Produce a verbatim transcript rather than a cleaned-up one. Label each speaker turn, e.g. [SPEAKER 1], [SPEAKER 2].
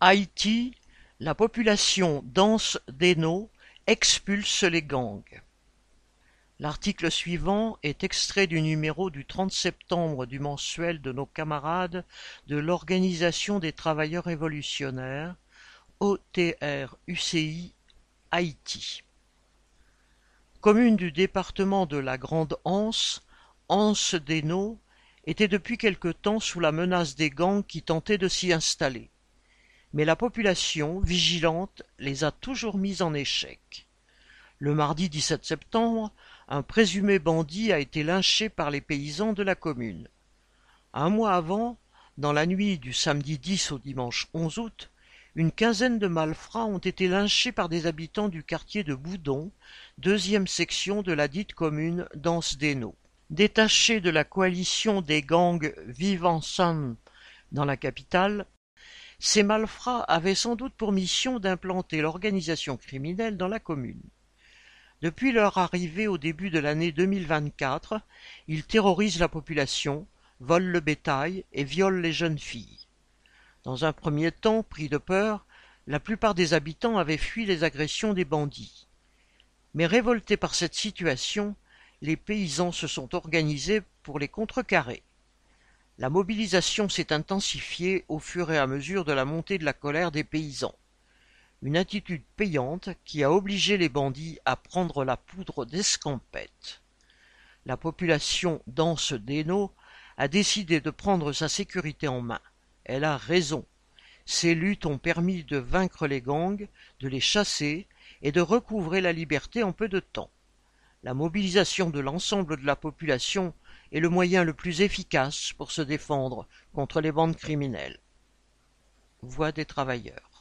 [SPEAKER 1] Haïti, la population dense d'Hainaut expulse les gangs. L'article suivant est extrait du numéro du trente septembre du mensuel de nos camarades de l'Organisation des travailleurs révolutionnaires, O T R U C I, Haïti. Commune du département de la Grande Anse, Anse-d'Hainaut était depuis quelque temps sous la menace des gangs qui tentaient de s'y installer. Mais la population, vigilante, les a toujours mis en échec. Le mardi dix-sept septembre, un présumé bandit a été lynché par les paysans de la commune. Un mois avant, dans la nuit du samedi dix au dimanche onze août, une quinzaine de malfrats ont été lynchés par des habitants du quartier de Boudon, deuxième section de la dite commune d'Anse-d'Hainaut. Détachés de la coalition des gangs Vive Ensemble dans la capitale, ces malfrats avaient sans doute pour mission d'implanter l'organisation criminelle dans la commune. Depuis leur arrivée au début de l'année deux mille vingt-quatre, ils terrorisent la population, volent le bétail et violent les jeunes filles. Dans un premier temps, pris de peur, la plupart des habitants avaient fui les agressions des bandits. Mais révoltés par cette situation, les paysans se sont organisés pour les contrecarrer. La mobilisation s'est intensifiée au fur et à mesure de la montée de la colère des paysans. Une attitude payante qui a obligé les bandits à prendre la poudre d'escampette. La population d'Anse-d'Hainaut a décidé de prendre sa sécurité en main. Elle a raison. Ces luttes ont permis de vaincre les gangs, de les chasser et de recouvrer la liberté en peu de temps. La mobilisation de l'ensemble de la population est le moyen le plus efficace pour se défendre contre les bandes criminelles. Voix des travailleurs.